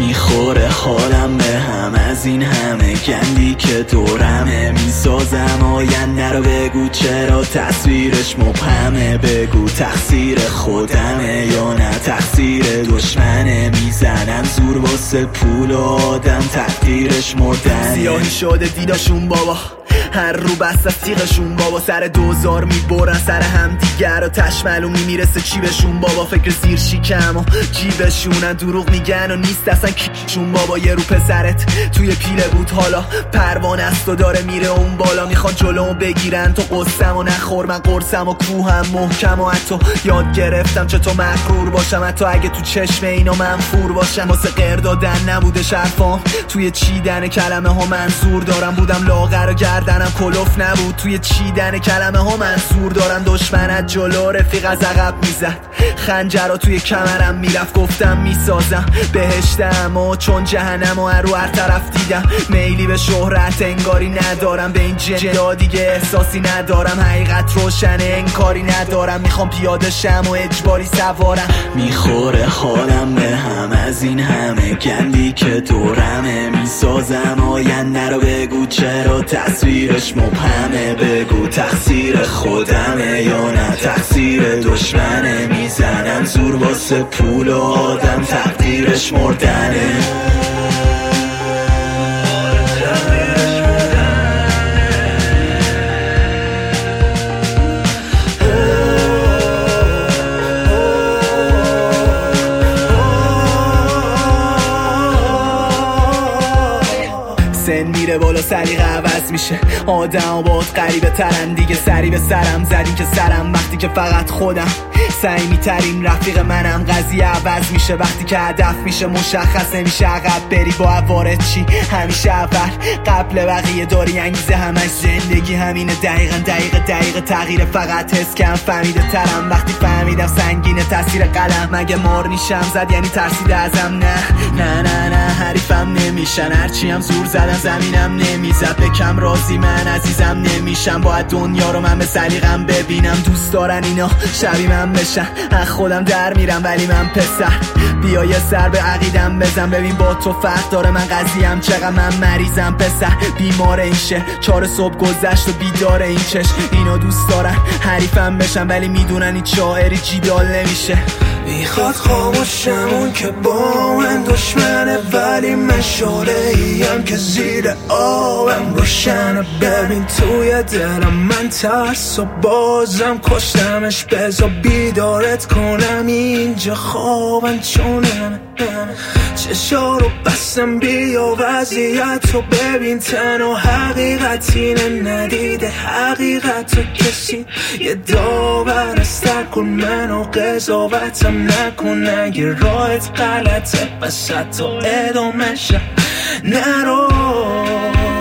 میخوره حالم به هم از این همه گندی که دورمه. میسازم آینده رو، بگو چرا تصویرش مبهمه. بگو تقصیر خودمه یا نه تقصیر دشمنه. میزنن زور واسه پول و آدم تقدیرش مردنه. سیاهی شده دیداشون بابا، هر رو بست از تیغشون بابا. سر دوزار میبرن سر هم دیگر و تشملون میرسه چیبشون بابا. فکر زیر شیکم و جیبشونن، دروغ میگن و نیست اصلا کیشون بابا. یه رو پسرت توی پیله بود حالا پروانه است و داره میره اون بالا. میخوان جلومو بگیرن تو قصم و نخور، من قرصم و کوهم محکم و حتی یاد گرفتم چطور مغرور باشم. حتی اگه تو چشم اینا منفور باشم. واسه غیر دادن نبوده شرفام، توی چیدن کلمه ها منظور دارم. بودم لاغر و گردنم کلوف نبود، توی چیدن کلمه ها منظور دارم. دشمنت جلو رفیق از عقب میزد، خنجر رو توی کمرم میرفت. گفتم میسازم بهشتم و چون جهنم و رو هر طرف دیدم. میلی به شهرت انگاری ندارم، به این جدا دیگه احساسی ندارم. حقیقت روشنه انکاری ندارم، میخوام پیاده شم و اجباری سوارم. میخوره حالم به هم از این همه گندی که دورمه. میسازم آینده رو، بگو چرا تصویرش مبهمه. بگو تقصیر خودمه یا نه تقصیر دشمنه. میزنن زور واسه پول و آدم تقدیرش مردنه. سن میره بالا سلیقه عوض میشه، آدم باید غریبه ترن دیگه. سری به سرم زدیم که سرم وقتی که فقط خودم سعی ترین رفیق منم. قضیه عوض میشه وقتی که هدف میشه مشخص نمیشه. عقب بری با عوارض چی همیشه اول قبل بقیه داری انگیزه. همش زندگی همینه دقیقه تغییر. فقط حس کم فهمیده ترم وقتی فهمیدم سنگینه تاثیر قلم. مگه مار نیشم زد یعنی ترسیده ازم؟ نه حریفم نمیشن. هرچی هم زور زدن زمینم نمیزد. بکم راضی من عزیزم نمیشم. باید دنیا رو من به سلیقم ببینم. دوست دارن اینا شبیه من بشن، از خودم در میرم ولی من پسر. بیا یه سر به عقیدم بزن، ببین با تو فرق داره من قضیم چقدر. من مریضم پسر، بیمار این شه. 4 صبح گذشت و بیدار این چش. اینا دوست دارن حریفم بشن ولی میدونن این شاعری جیدال نمیشه. میخواد خاموشم اون که با من دشمنه، ولی من شعله ایم که زیر آبم روشنه. ببین توی دلم من ترس و بازم کشتمش. بذار بیدارت کنم اینجا خوابم چونم. چشا رو بستم بیا وضعیت رو ببین. تنها حقیقت اینه ندیده حقیقت رو کسی. یه داور استر کن منو قضاوتم نکن. اگه راحت غلطه پس حتی ادامه نرو.